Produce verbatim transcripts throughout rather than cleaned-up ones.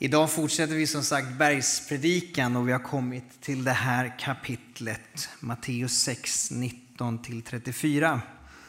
Idag fortsätter vi som sagt bergspredikan och vi har kommit till det här kapitlet, Matteus sex, nitton till trettiofyra.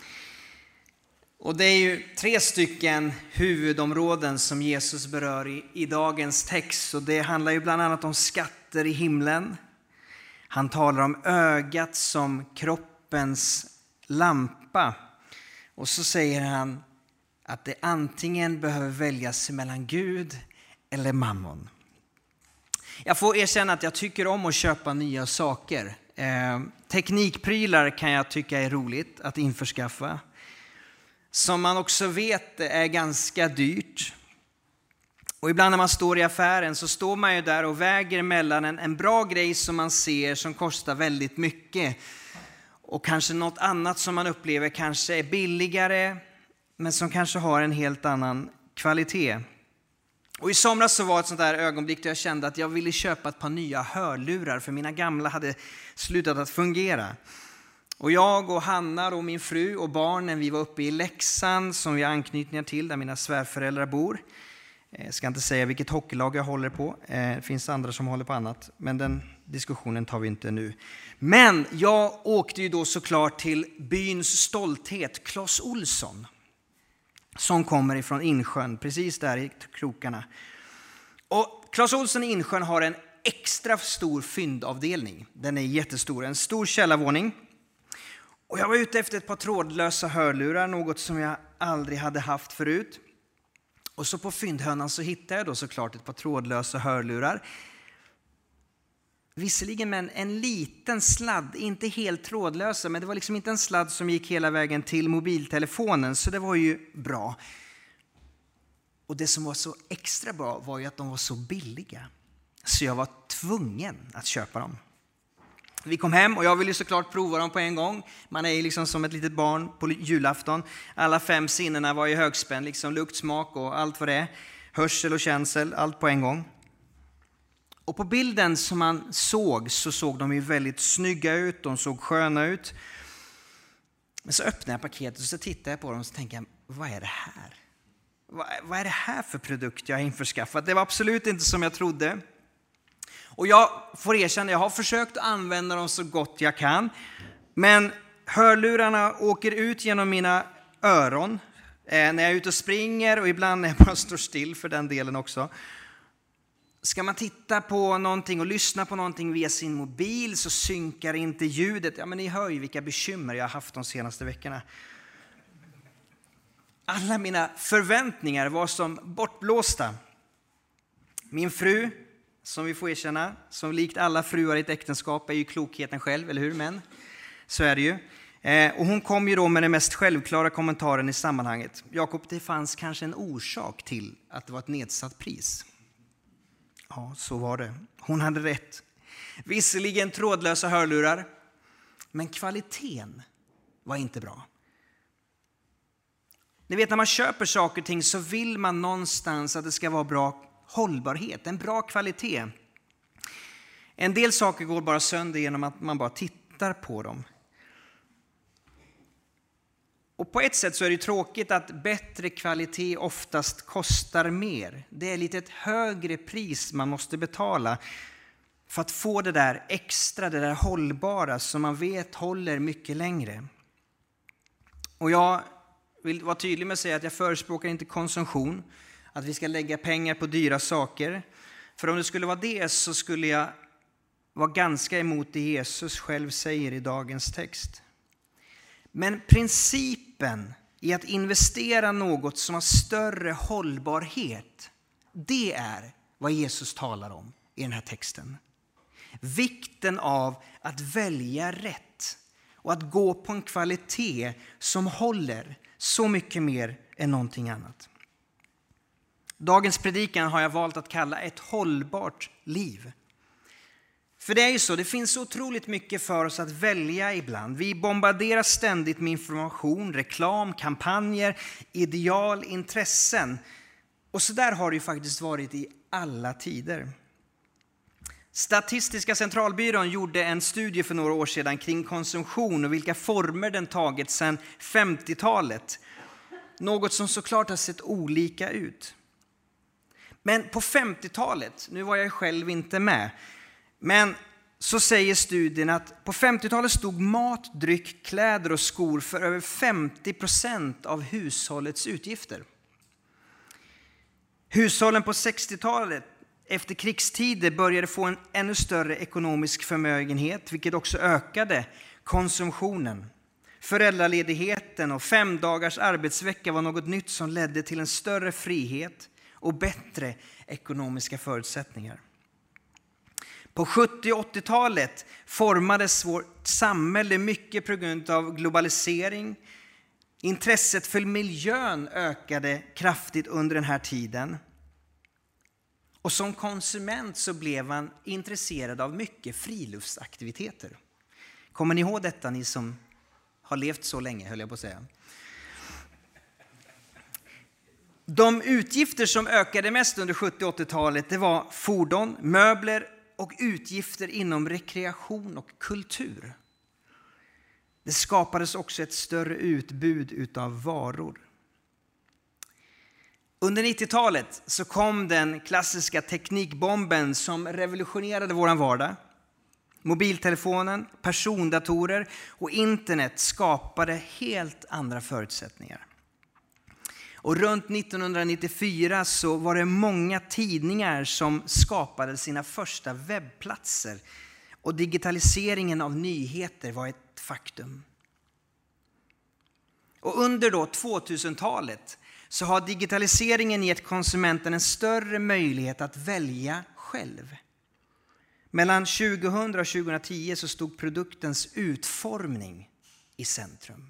Och det är ju tre stycken huvudområden som Jesus berör i, i dagens text. Och det handlar ju bland annat om skatter i himlen. Han talar om ögat som kroppens lampa. Och så säger han att det antingen behöver väljas mellan Gud eller mammon. Jag får erkänna att jag tycker om att köpa nya saker. Eh, teknikprylar kan jag tycka är roligt att införskaffa. Som man också vet är ganska dyrt. Och ibland när man står i affären så står man ju där och väger mellan en, en bra grej som man ser som kostar väldigt mycket. Och kanske något annat som man upplever kanske är billigare men som kanske har en helt annan kvalitet. Och i somras så var ett sånt där ögonblick då jag kände att jag ville köpa ett par nya hörlurar för mina gamla hade slutat att fungera. Och jag och Hanna och min fru och barnen, vi var uppe i Leksand som vi har anknytningar till där mina svärföräldrar bor. Jag ska inte säga vilket hockeylag jag håller på. Det finns andra som håller på annat. Men den diskussionen tar vi inte nu. Men jag åkte ju då såklart till byns stolthet, Clas Ohlson. Som kommer ifrån Insjön, precis där i krokarna. Och Clas Ohlson i Insjön har en extra stor fyndavdelning. Den är jättestor, en stor källarvåning. Och jag var ute efter ett par trådlösa hörlurar, något som jag aldrig hade haft förut. Och så på fyndhörnan så hittade jag då såklart ett par trådlösa hörlurar. Visserligen med en, en liten sladd, inte helt trådlösa, men det var liksom inte en sladd som gick hela vägen till mobiltelefonen, så det var ju bra. Och det som var så extra bra var ju att de var så billiga, så jag var tvungen att köpa dem. Vi kom hem och jag ville såklart prova dem på en gång. Man är ju liksom som ett litet barn på julafton. Alla fem sinnena var i högspänn, liksom lukt, smak och allt vad det är. Hörsel och känsel, allt på en gång. Och på bilden som man såg så såg de ju väldigt snygga ut, de såg sköna ut. Men så öppnade jag paketet och så tittade jag på dem och så tänkte jag, vad är det här? Vad, vad är det här för produkt jag har införskaffat? Det var absolut inte som jag trodde. Och jag får erkänna, jag har försökt använda dem så gott jag kan. Men hörlurarna åker ut genom mina öron eh, när jag är ute och springer och ibland när jag bara står still för den delen också. Ska man titta på någonting och lyssna på någonting via sin mobil så synkar inte ljudet. Ja, men ni hör ju vilka bekymmer jag har haft de senaste veckorna. Alla mina förväntningar var som bortblåsta. Min fru, som vi får erkänna, som likt alla fruar i ett äktenskap är ju klokheten själv, eller hur? Men så är det ju. Eh, och hon kom ju då med den mest självklara kommentaren i sammanhanget. Jakob, det fanns kanske en orsak till att det var ett nedsatt pris. Ja, så var det. Hon hade rätt. Visserligen trådlösa hörlurar, men kvaliteten var inte bra. Ni vet, när man köper saker och ting så vill man någonstans att det ska vara bra hållbarhet, en bra kvalitet. En del saker går bara sönder genom att man bara tittar på dem. Och på ett sätt så är det tråkigt att bättre kvalitet oftast kostar mer. Det är lite ett högre pris man måste betala för att få det där extra, det där hållbara som man vet håller mycket längre. Och jag vill vara tydlig med att säga att jag förespråkar inte konsumtion, att vi ska lägga pengar på dyra saker. För om det skulle vara det så skulle jag vara ganska emot det Jesus själv säger i dagens text. Men principen i att investera något som har större hållbarhet, det är vad Jesus talar om i den här texten. Vikten av att välja rätt och att gå på en kvalitet som håller så mycket mer än någonting annat. Dagens predikan har jag valt att kalla ett hållbart liv. För det är ju så, det finns så otroligt mycket för oss att välja ibland. Vi bombarderas ständigt med information, reklam, kampanjer, ideal, intressen. Och så där har det ju faktiskt varit i alla tider. Statistiska centralbyrån gjorde en studie för några år sedan kring konsumtion och vilka former den tagit sedan femtiotalet. Något som såklart har sett olika ut. Men på femtiotalet, nu var jag själv inte med, men så säger studien att på femtiotalet stod mat, dryck, kläder och skor för över femtio procent av hushållets utgifter. Hushållen på sextiotalet efter krigstider började få en ännu större ekonomisk förmögenhet, vilket också ökade konsumtionen. Föräldraledigheten och fem dagars arbetsvecka var något nytt som ledde till en större frihet och bättre ekonomiska förutsättningar. På sjuttio- och åttiotalet formades vårt samhälle mycket på grund av globalisering. Intresset för miljön ökade kraftigt under den här tiden. Och som konsument så blev man intresserad av mycket friluftsaktiviteter. Kommer ni ihåg detta, ni som har levt så länge, höll jag på att säga. De utgifter som ökade mest under sjuttio- och åttiotalet det var fordon, möbler och utgifter inom rekreation och kultur. Det skapades också ett större utbud utav varor. Under nittiotalet så kom den klassiska teknikbomben som revolutionerade vår vardag. Mobiltelefonen, persondatorer och internet skapade helt andra förutsättningar. Och runt nittonhundranittiofyra så var det många tidningar som skapade sina första webbplatser. Och digitaliseringen av nyheter var ett faktum. Och under då tvåtusentalet så har digitaliseringen gett konsumenten en större möjlighet att välja själv. Mellan tjugohundra och tjugohundratio så stod produktens utformning i centrum.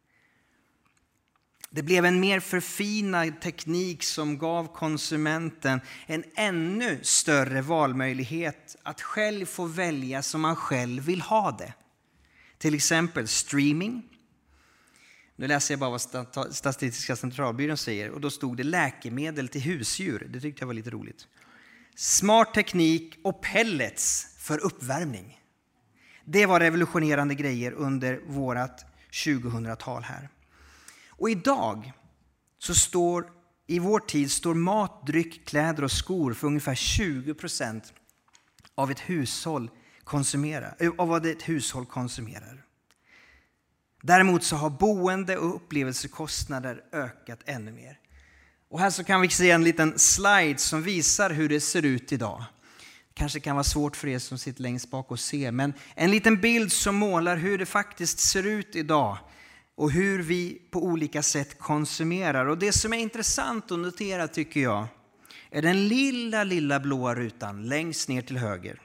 Det blev en mer förfinad teknik som gav konsumenten en ännu större valmöjlighet att själv få välja som man själv vill ha det. Till exempel streaming. Nu läser jag bara vad Statistiska centralbyrån säger och då stod det läkemedel till husdjur. Det tyckte jag var lite roligt. Smart teknik och pellets för uppvärmning. Det var revolutionerande grejer under vårat tjugohundratal här. Och idag så står, i vår tid står mat, dryck, kläder och skor för ungefär tjugo procent av ett hushåll konsumerar, av vad ett hushåll konsumerar. Däremot så har boende och upplevelsekostnader ökat ännu mer. Och här så kan vi se en liten slide som visar hur det ser ut idag. Kanske kan vara svårt för er som sitter längst bak och se, men en liten bild som målar hur det faktiskt ser ut idag och hur vi på olika sätt konsumerar. Och det som är intressant att notera tycker jag är den lilla, lilla blåa rutan längst ner till höger.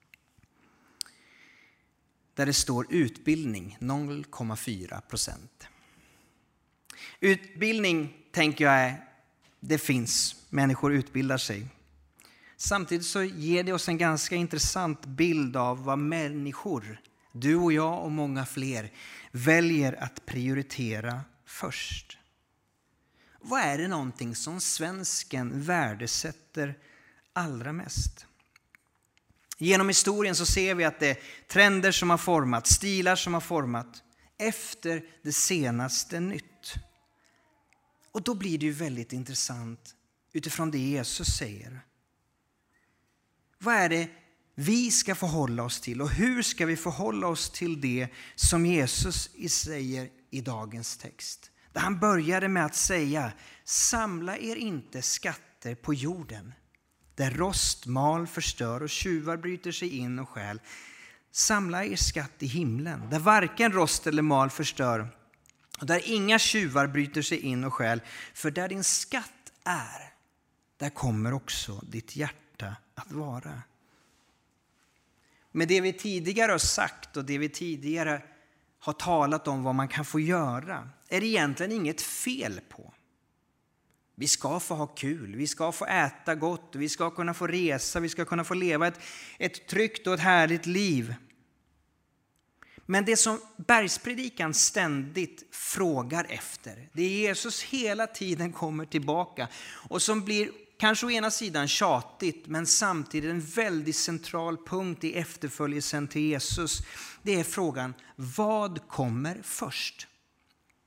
Där det står utbildning, noll komma fyra procent. Utbildning tänker jag är, det finns, människor utbildar sig. Samtidigt så ger det oss en ganska intressant bild av vad människor, du och jag och många fler, väljer att prioritera först. Vad är det någonting som svensken värdesätter allra mest? Genom historien så ser vi att det är trender som har format, stilar som har format efter det senaste nytt. Och då blir det ju väldigt intressant utifrån det Jesus säger. Vad är det vi ska förhålla oss till och hur ska vi förhålla oss till det som Jesus säger i dagens text? Där han började med att säga, samla er inte skatter på jorden. Där rost, mal, förstör och tjuvar bryter sig in och stjäl. Samla er skatt i himlen. Där varken rost eller mal förstör. Och där inga tjuvar bryter sig in och stjäl. För där din skatt är, där kommer också ditt hjärta att vara. Med det vi tidigare har sagt och det vi tidigare har talat om vad man kan få göra är det egentligen inget fel på. Vi ska få ha kul, vi ska få äta gott, vi ska kunna få resa, vi ska kunna få leva ett, ett tryggt och ett härligt liv. Men det som bergspredikan ständigt frågar efter, det är Jesus hela tiden kommer tillbaka och som blir kanske å ena sidan tjatigt men samtidigt en väldigt central punkt i efterföljelsen till Jesus. Det är frågan, vad kommer först?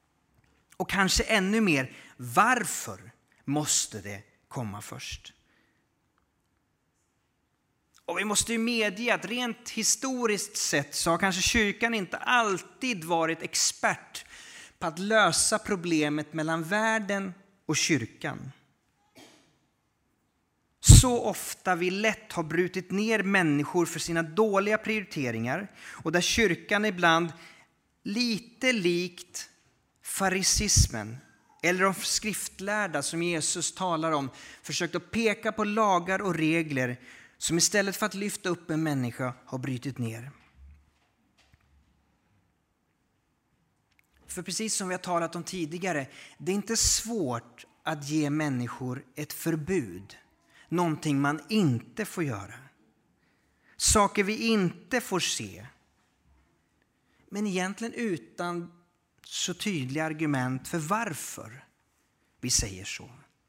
Och kanske ännu mer, varför måste det komma först? Och vi måste ju medge att rent historiskt sett så har kanske kyrkan inte alltid varit expert på att lösa problemet mellan världen och kyrkan. Så ofta vi lätt har brutit ner människor för sina dåliga prioriteringar och där kyrkan ibland lite likt farisismen eller de skriftlärda som Jesus talar om försökt att peka på lagar och regler som istället för att lyfta upp en människa har brutit ner. För precis som vi har talat om tidigare, det är inte svårt att ge människor ett förbud. Någonting man inte får göra. Saker vi inte får se. Men egentligen utan så tydliga argument för varför vi säger så.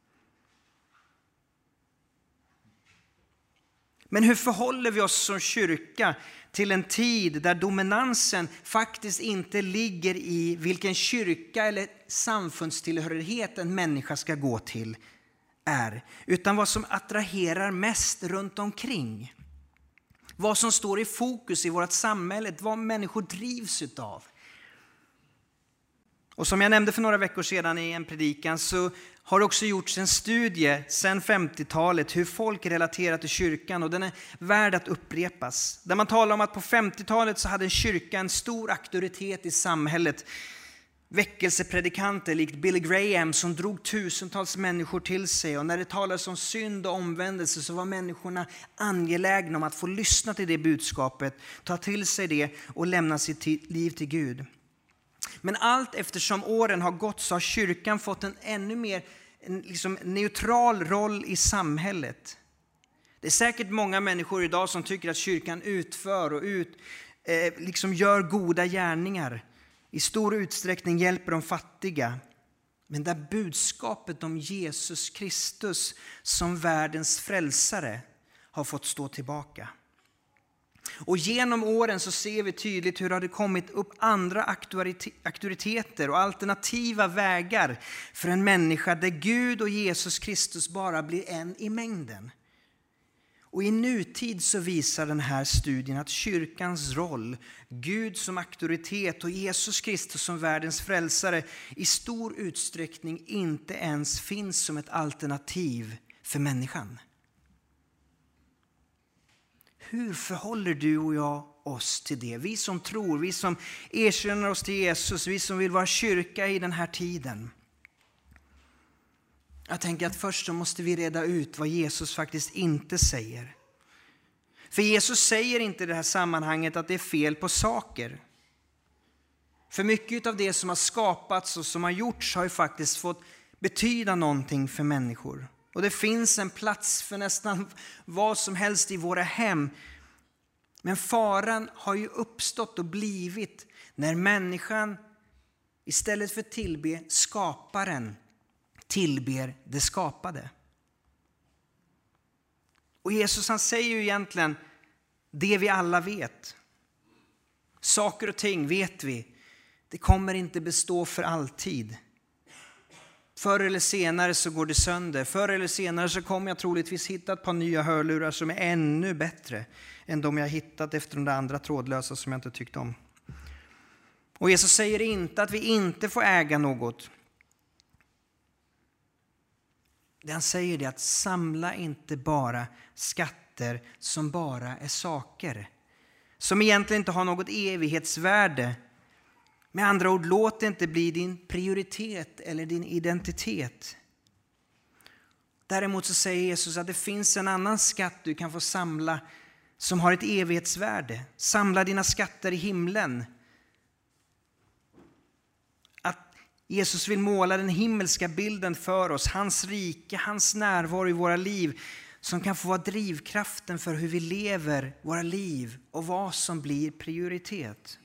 Men hur förhåller vi oss som kyrka till en tid där dominansen faktiskt inte ligger i vilken kyrka eller samfundstillhörighet en människa ska gå till är, utan vad som attraherar mest runt omkring. Vad som står i fokus i vårt samhälle, vad människor drivs utav. Och som jag nämnde för några veckor sedan i en predikan så har det också gjorts en studie sedan femtiotalet hur folk relaterar till kyrkan, och den är värd att upprepas. Där man talar om att på femtiotalet så hade en kyrka en stor auktoritet i samhället. Väckelsepredikanter likt Billy Graham som drog tusentals människor till sig, och när det talades om synd och omvändelse så var människorna angelägna om att få lyssna till det budskapet, ta till sig det och lämna sitt liv till Gud. Men allt eftersom åren har gått så har kyrkan fått en ännu mer en liksom neutral roll i samhället. Det är säkert många människor idag som tycker att kyrkan utför och ut, eh, liksom gör goda gärningar. I stor utsträckning hjälper de fattiga. Men där budskapet om Jesus Kristus som världens frälsare har fått stå tillbaka. Och genom åren så ser vi tydligt hur det har kommit upp andra auktoriteter och alternativa vägar för en människa där Gud och Jesus Kristus bara blir en i mängden. Och i nutid så visar den här studien att kyrkans roll, Gud som auktoritet och Jesus Kristus som världens frälsare i stor utsträckning inte ens finns som ett alternativ för människan. Hur förhåller du och jag oss till det? Vi som tror, vi som erkänner oss till Jesus, vi som vill vara kyrka i den här tiden. Jag tänker att först så måste vi reda ut vad Jesus faktiskt inte säger. För Jesus säger inte i det här sammanhanget att det är fel på saker. För mycket av det som har skapats och som har gjorts har ju faktiskt fått betyda någonting för människor. Och det finns en plats för nästan vad som helst i våra hem. Men faran har ju uppstått och blivit när människan istället för tillbe skaparen tillber det skapade. Och Jesus han säger ju egentligen det vi alla vet. Saker och ting vet vi. Det kommer inte bestå för alltid. Förr eller senare så går det sönder. Förr eller senare så kommer jag troligtvis hitta ett par nya hörlurar som är ännu bättre än de jag hittat efter de där andra trådlösa som jag inte tyckte om. Och Jesus säger inte att vi inte får äga något. Det han säger är att samla inte bara skatter som bara är saker. Som egentligen inte har något evighetsvärde. Med andra ord, låt det inte bli din prioritet eller din identitet. Däremot så säger Jesus att det finns en annan skatt du kan få samla som har ett evighetsvärde. Samla dina skatter i himlen. Att Jesus vill måla den himmelska bilden för oss. Hans rike, hans närvaro i våra liv. Som kan få vara drivkraften för hur vi lever våra liv och vad som blir prioritet.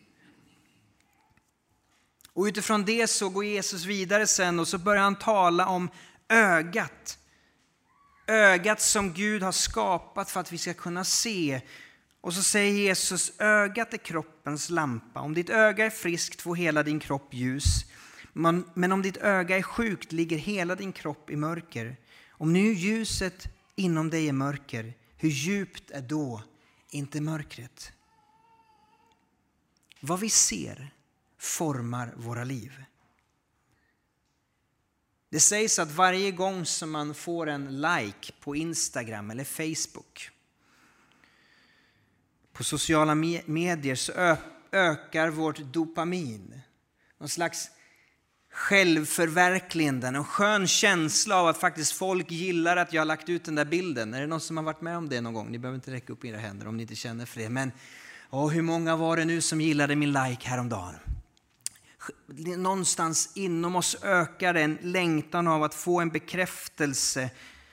Och utifrån det så går Jesus vidare sen och så börjar han tala om ögat. Ögat som Gud har skapat för att vi ska kunna se. Och så säger Jesus, ögat är kroppens lampa. Om ditt öga är friskt får hela din kropp ljus. Men om ditt öga är sjukt ligger hela din kropp i mörker. Om nu ljuset inom dig är mörker, hur djupt är då inte mörkret? Vad vi ser formar våra liv. Det sägs att varje gång som man får en like på Instagram eller Facebook, på sociala medier, så ö- ökar vårt dopamin. Någon slags självförverkligande, en skön känsla av att faktiskt folk gillar att jag har lagt ut den där bilden. Är det någon som har varit med om det någon gång? Ni behöver inte räcka upp era händer om ni inte känner för det. Men åh, hur många var det nu som gillade min like häromdagen? Någonstans inom oss ökar en längtan av att få en bekräftelse.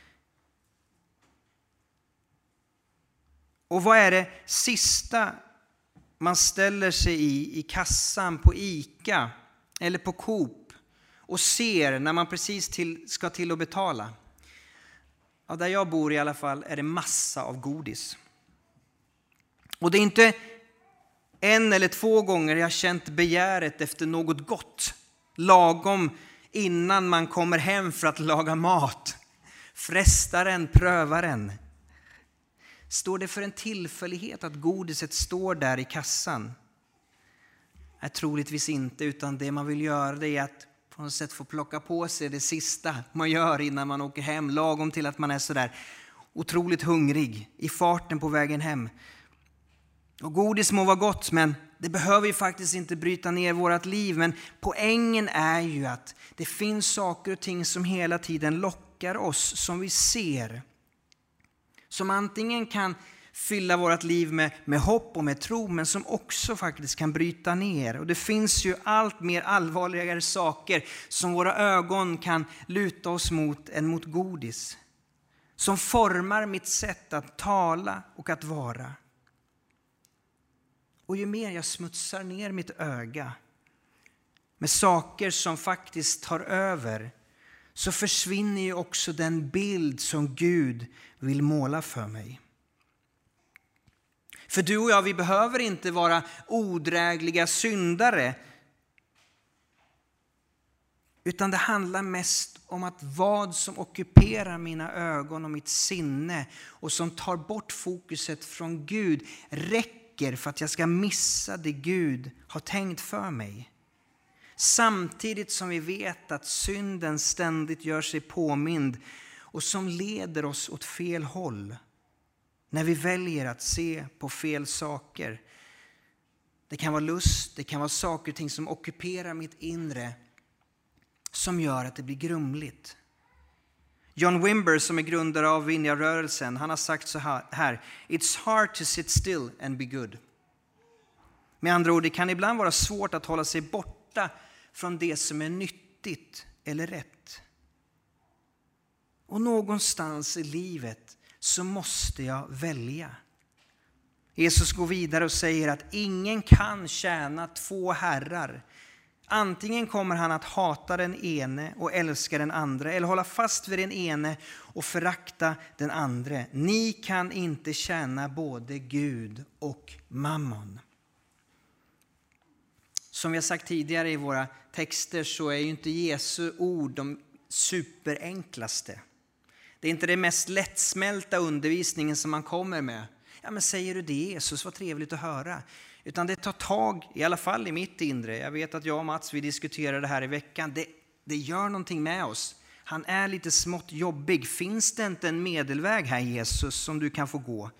Och vad är det sista man ställer sig i i kassan på ICA eller på Coop och ser när man precis till, ska till att betala? Ja, där jag bor i alla fall är det massa av godis. Och det är inte en eller två gånger jag har känt begäret efter något gott, lagom innan man kommer hem för att laga mat. Frestaren, prövaren. Står det för en tillfällighet att godiset står där i kassan? Nej, troligtvis inte, utan det man vill göra det är att på något sätt få plocka på sig det sista man gör innan man åker hem, lagom till att man är så där otroligt hungrig i farten på vägen hem. Och godis må vara gott, men det behöver ju faktiskt inte bryta ner vårt liv. Men poängen är ju att det finns saker och ting som hela tiden lockar oss, som vi ser. Som antingen kan fylla vårt liv med, med hopp och med tro, men som också faktiskt kan bryta ner. Och det finns ju allt mer allvarligare saker som våra ögon kan luta oss mot än mot godis. Som formar mitt sätt att tala och att vara. Och ju mer jag smutsar ner mitt öga med saker som faktiskt tar över, så försvinner ju också den bild som Gud vill måla för mig. För du och jag, vi behöver inte vara odrägliga syndare. Utan det handlar mest om att vad som ockuperar mina ögon och mitt sinne och som tar bort fokuset från Gud räcker för att jag ska missa det Gud har tänkt för mig. Samtidigt som vi vet att synden ständigt gör sig påmind och som leder oss åt fel håll när vi väljer att se på fel saker. Det kan vara lust, det kan vara saker och ting som ockuperar mitt inre som gör att det blir grumligt. John Wimber, som är grundare av Vineyard-rörelsen, han har sagt så här: It's hard to sit still and be good. Med andra ord, det kan ibland vara svårt att hålla sig borta från det som är nyttigt eller rätt. Och någonstans i livet så måste jag välja. Jesus går vidare och säger att ingen kan tjäna två herrar. Antingen kommer han att hata den ene och älska den andra, eller hålla fast vid den ene och förakta den andra. Ni kan inte tjäna både Gud och mammon. Som vi har sagt tidigare i våra texter så är ju inte Jesu ord de superenklaste. Det är inte det mest lättsmälta undervisningen som man kommer med. Ja, men säger du det, Jesus, vad trevligt att höra. Utan det tar tag, i alla fall i mitt inre. Jag vet att jag och Mats, vi diskuterar det här i veckan. Det, det gör någonting med oss. Han är lite smått jobbig. Finns det inte en medelväg här, Jesus, som du kan få gå?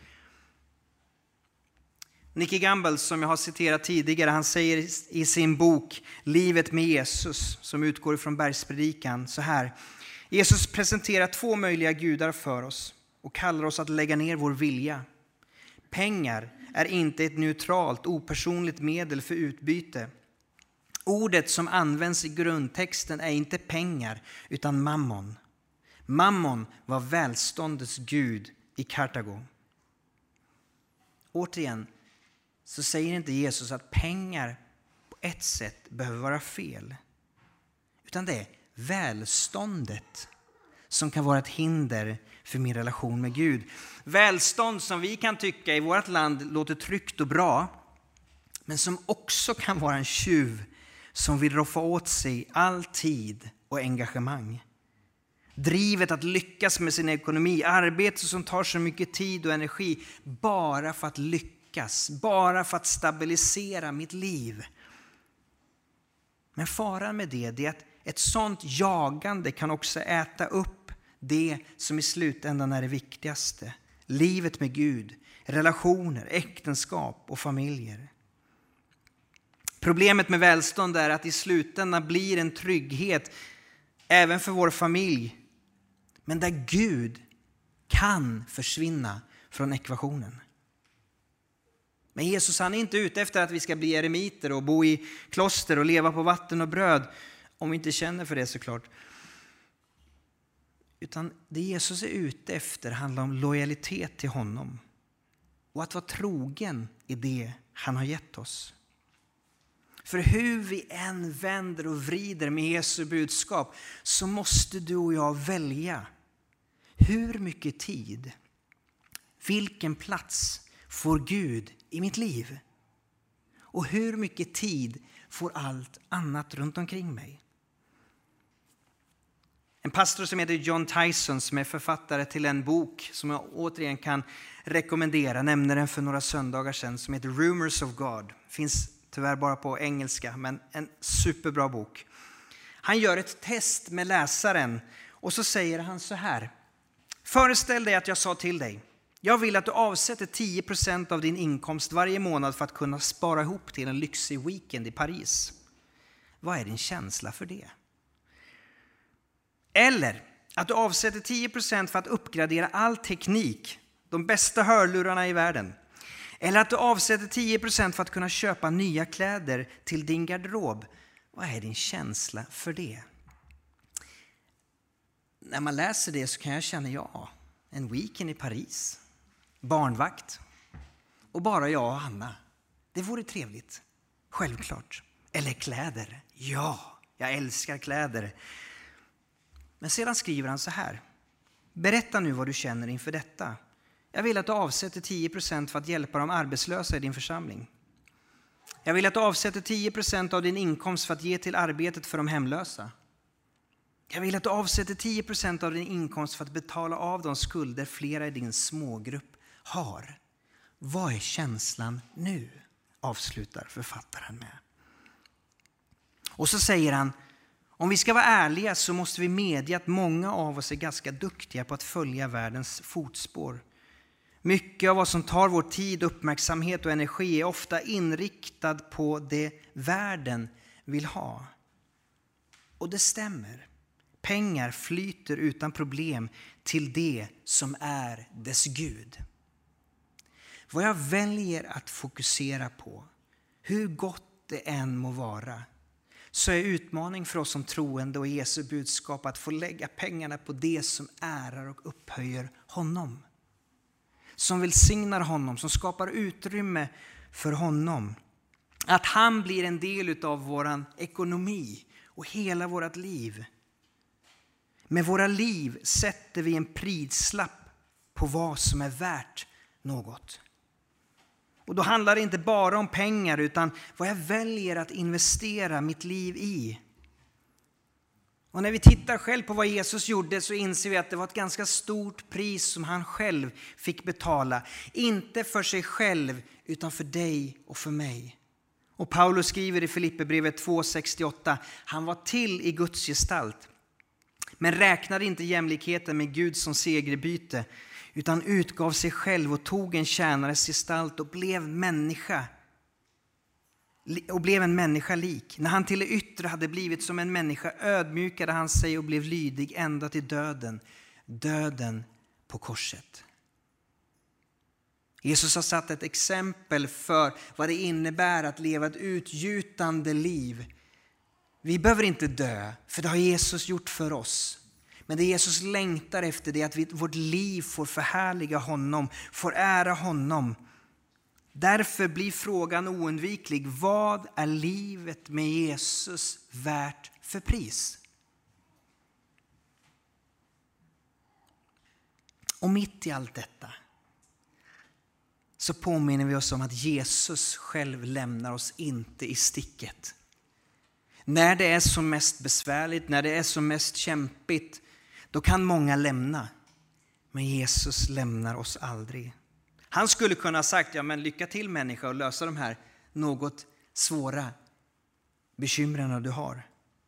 Nicky Gamble, som jag har citerat tidigare, han säger i sin bok Livet med Jesus, som utgår från Bergspredikan, så här: Jesus presenterar två möjliga gudar för oss och kallar oss att lägga ner vår vilja. Pengar är inte ett neutralt, opersonligt medel för utbyte. Ordet som används i grundtexten är inte pengar utan mammon. Mammon var välståndets gud i Kartago. Återigen så säger inte Jesus att pengar på ett sätt behöver vara fel. Utan det är välståndet som kan vara ett hinder för min relation med Gud. Välstånd som vi kan tycka i vårt land låter tryggt och bra, men som också kan vara en tjuv som vill roffa åt sig all tid och engagemang. Drivet att lyckas med sin ekonomi, arbete som tar så mycket tid och energi bara för att lyckas, bara för att stabilisera mitt liv. Men faran med det, det är att ett sånt jagande kan också äta upp det som i slutändan är det viktigaste. Livet med Gud, relationer, äktenskap och familjer. Problemet med välstånd är att i slutändan blir en trygghet även för vår familj. Men där Gud kan försvinna från ekvationen. Men Jesus, han är inte ute efter att vi ska bli eremiter och bo i kloster och leva på vatten och bröd. Om vi inte känner för det såklart. Utan det Jesus är ute efter handlar om lojalitet till honom. Och att vara trogen i det han har gett oss. För hur vi än vänder och vrider med Jesu budskap så måste du och jag välja. Hur mycket tid, vilken plats får Gud i mitt liv? Och hur mycket tid får allt annat runt omkring mig? En pastor som heter John Tyson, som är författare till en bok som jag återigen kan rekommendera, nämnde den för några söndagar sedan, som heter Rumors of God. Finns tyvärr bara på engelska, men en superbra bok. Han gör ett test med läsaren och så säger han så här: föreställ dig att jag sa till dig, jag vill att du avsätter tio procent av din inkomst varje månad för att kunna spara ihop till en lyxig weekend i Paris. Vad är din känsla för det? Eller att du avsätter tio procent för att uppgradera all teknik, de bästa hörlurarna i världen. Eller att du avsätter tio procent för att kunna köpa nya kläder till din garderob. Vad är din känsla för det? När man läser det så kan jag känna, ja, en weekend i Paris, barnvakt och bara jag och Anna. Det vore trevligt, självklart. Eller kläder, ja, jag älskar kläder. Men sedan skriver han så här: berätta nu vad du känner inför detta. Jag vill att du avsätter tio procent för att hjälpa de arbetslösa i din församling. Jag vill att du avsätter tio procent av din inkomst för att ge till arbetet för de hemlösa. Jag vill att du avsätter tio procent av din inkomst för att betala av de skulder flera i din smågrupp har. Vad är känslan nu? Avslutar författaren med. Och så säger han: om vi ska vara ärliga så måste vi medge att många av oss är ganska duktiga på att följa världens fotspår. Mycket av vad som tar vår tid, uppmärksamhet och energi är ofta inriktad på det världen vill ha. Och det stämmer. Pengar flyter utan problem till det som är dess Gud. Vad jag väljer att fokusera på, hur gott det än må vara, så är utmaning för oss som troende och Jesu budskap att få lägga pengarna på det som ärar och upphöjer honom. Som välsignar honom, som skapar utrymme för honom. Att han blir en del av våran ekonomi och hela vårt liv. Med våra liv sätter vi en prislapp på vad som är värt något. Och då handlar det inte bara om pengar utan vad jag väljer att investera mitt liv i. Och när vi tittar själv på vad Jesus gjorde så inser vi att det var ett ganska stort pris som han själv fick betala. Inte för sig själv utan för dig och för mig. Och Paulus skriver i Filipperbrevet två sextioåtta: han var till i Guds gestalt, men räknade inte jämlikheten med Gud som segerbyte, utan utgav sig själv och tog en tjänares gestalt och blev människa. Och blev en människa lik. När han till det yttre hade blivit som en människa ödmjukade han sig och blev lydig ända till döden. Döden på korset. Jesus har satt ett exempel för vad det innebär att leva ett utgjutande liv. Vi behöver inte dö, för det har Jesus gjort för oss. Men det Jesus längtar efter det är att vi, vårt liv får förhärliga honom, får ära honom. Därför blir frågan oundviklig: vad är livet med Jesus värt för pris? Och mitt i allt detta så påminner vi oss om att Jesus själv lämnar oss inte i sticket. När det är som mest besvärligt, när det är som mest kämpigt, Då kan många lämna, men Jesus lämnar oss aldrig. Han skulle kunna ha sagt, ja men lycka till människa och lösa de här något svåra bekymren du har.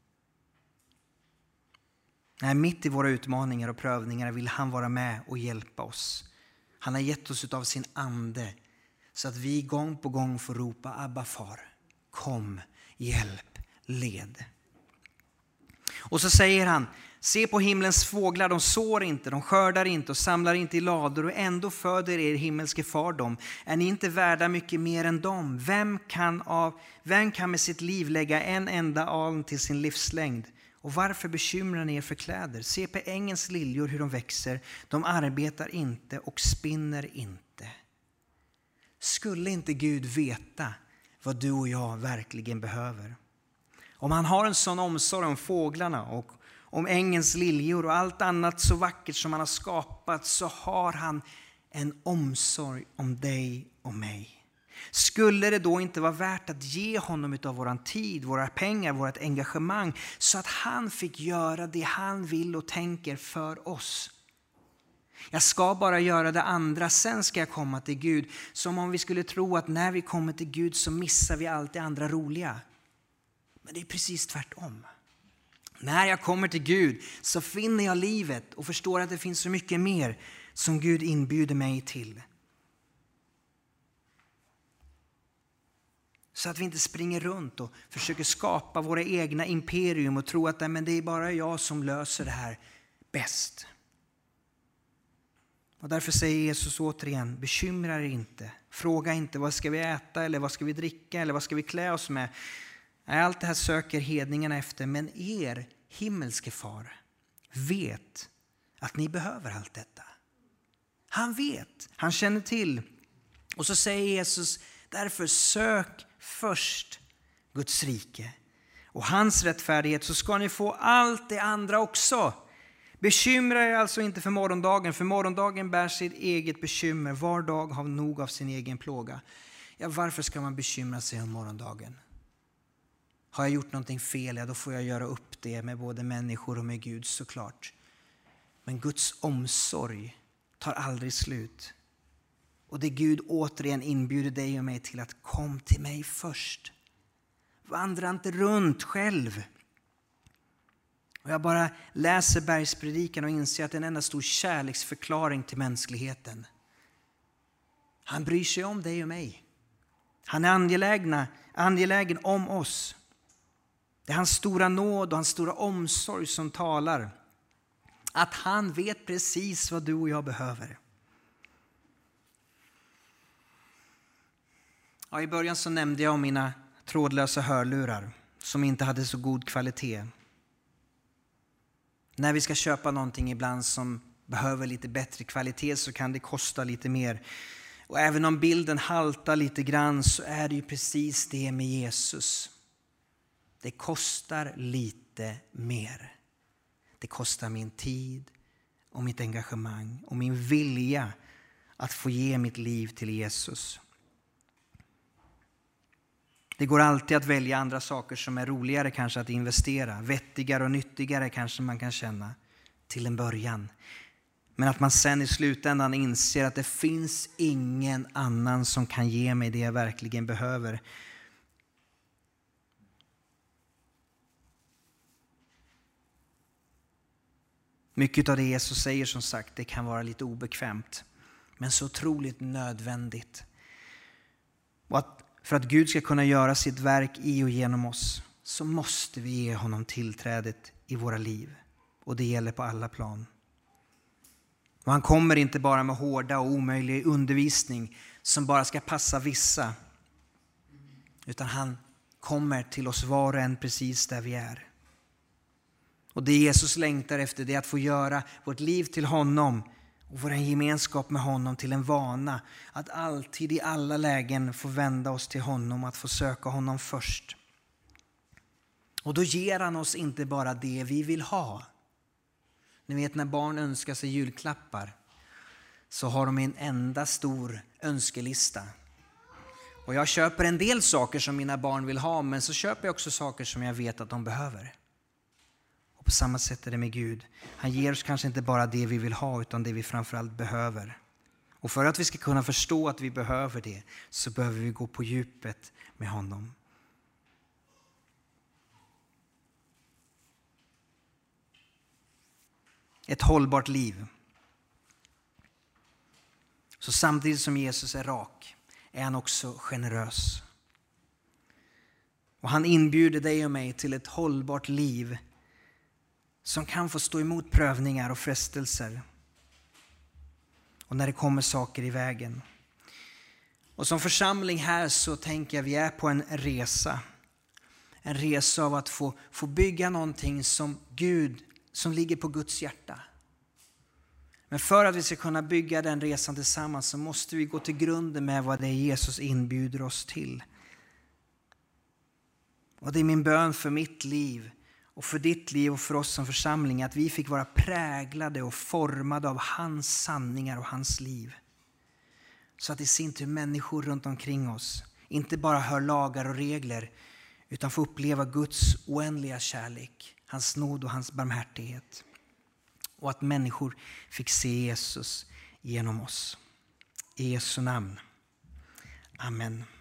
Nej, mitt i våra utmaningar och prövningar vill han vara med och hjälpa oss. Han har gett oss av sin ande så att vi gång på gång får ropa Abba far, kom, hjälp, led. Och så säger han, se på himlens fåglar, de sår inte, de skördar inte och samlar inte i lador och ändå föder er himmelske far dem. Är ni inte värda mycket mer än dem? Vem kan, av, vem kan med sitt liv lägga en enda aln till sin livslängd? Och varför bekymrar ni er för kläder? Se på ängens liljor hur de växer. De arbetar inte och spinner inte. Skulle inte Gud veta vad du och jag verkligen behöver? Om han har en sån omsorg om fåglarna och om ängens liljor och allt annat så vackert som han har skapat, så har han en omsorg om dig och mig. Skulle det då inte vara värt att ge honom utav våran tid, våra pengar, vårt engagemang så att han fick göra det han vill och tänker för oss? Jag ska bara göra det andra, sen ska jag komma till Gud. Som om vi skulle tro att när vi kommer till Gud så missar vi allt det andra roliga. Men det är precis tvärtom. När jag kommer till Gud så finner jag livet och förstår att det finns så mycket mer som Gud inbjuder mig till. Så att vi inte springer runt och försöker skapa våra egna imperium och tro att men det är bara jag som löser det här bäst. Och därför säger Jesus återigen, bekymra er inte. Fråga inte vad ska vi äta eller vad ska vi dricka eller vad ska vi klä oss med. Allt det här söker hedningarna efter, men er himmelske far vet att ni behöver allt detta. Han vet, han känner till. Och så säger Jesus, därför sök först Guds rike och hans rättfärdighet, så ska ni få allt det andra också. Bekymra er alltså inte för morgondagen, för morgondagen bär sitt eget bekymmer. Var dag har nog av sin egen plåga. Ja, varför ska man bekymra sig om morgondagen? Har jag gjort någonting fel, ja, då får jag göra upp det med både människor och med Gud såklart. Men Guds omsorg tar aldrig slut. Och det Gud återigen inbjuder dig och mig till, att kom till mig först. Vandra inte runt själv. Och jag bara läser Bergspredikan och inser att det är en enda stor kärleksförklaring till mänskligheten. Han bryr sig om dig och mig. Han är angelägna, angelägen om oss. Det är hans stora nåd och hans stora omsorg som talar. Att han vet precis vad du och jag behöver. Ja, i början så nämnde jag om mina trådlösa hörlurar som inte hade så god kvalitet. När vi ska köpa någonting ibland som behöver lite bättre kvalitet så kan det kosta lite mer. Och även om bilden haltar lite grann så är det ju precis det med Jesus. Det kostar lite mer. Det kostar min tid och mitt engagemang och min vilja att få ge mitt liv till Jesus. Det går alltid att välja andra saker som är roligare kanske att investera. Vettigare och nyttigare kanske man kan känna till en början. Men att man sen i slutändan inser att det finns ingen annan som kan ge mig det jag verkligen behöver. Mycket av det Jesus säger, som sagt, det kan vara lite obekvämt. Men så otroligt nödvändigt. Och att för att Gud ska kunna göra sitt verk i och genom oss så måste vi ge honom tillträdet i våra liv. Och det gäller på alla plan. Och han kommer inte bara med hårda och omöjliga undervisning som bara ska passa vissa. Utan han kommer till oss var och en precis där vi är. Och det Jesus längtar efter, det är att få göra vårt liv till honom och vår gemenskap med honom till en vana. Att alltid i alla lägen få vända oss till honom, att få söka honom först. Och då ger han oss inte bara det vi vill ha. Ni vet när barn önskar sig julklappar så har de en enda stor önskelista. Och jag köper en del saker som mina barn vill ha, men så köper jag också saker som jag vet att de behöver. Och på samma sätt är det med Gud. Han ger oss kanske inte bara det vi vill ha utan det vi framförallt behöver. Och för att vi ska kunna förstå att vi behöver det så behöver vi gå på djupet med honom. Ett hållbart liv. Så samtidigt som Jesus är rak är han också generös. Och han inbjuder dig och mig till ett hållbart liv som kan få stå emot prövningar och frestelser. Och när det kommer saker i vägen. Och som församling här så tänker jag vi är på en resa. En resa av att få, få bygga någonting som Gud, som ligger på Guds hjärta. Men för att vi ska kunna bygga den resan tillsammans så måste vi gå till grunden med vad det är Jesus inbjuder oss till. Och det är min bön för mitt liv och för ditt liv och för oss som församling att vi fick vara präglade och formade av hans sanningar och hans liv. Så att i sin tur människor runt omkring oss inte bara hör lagar och regler utan får uppleva Guds oändliga kärlek, hans nåd och hans barmhärtighet. Och att människor fick se Jesus genom oss. I Jesu namn. Amen.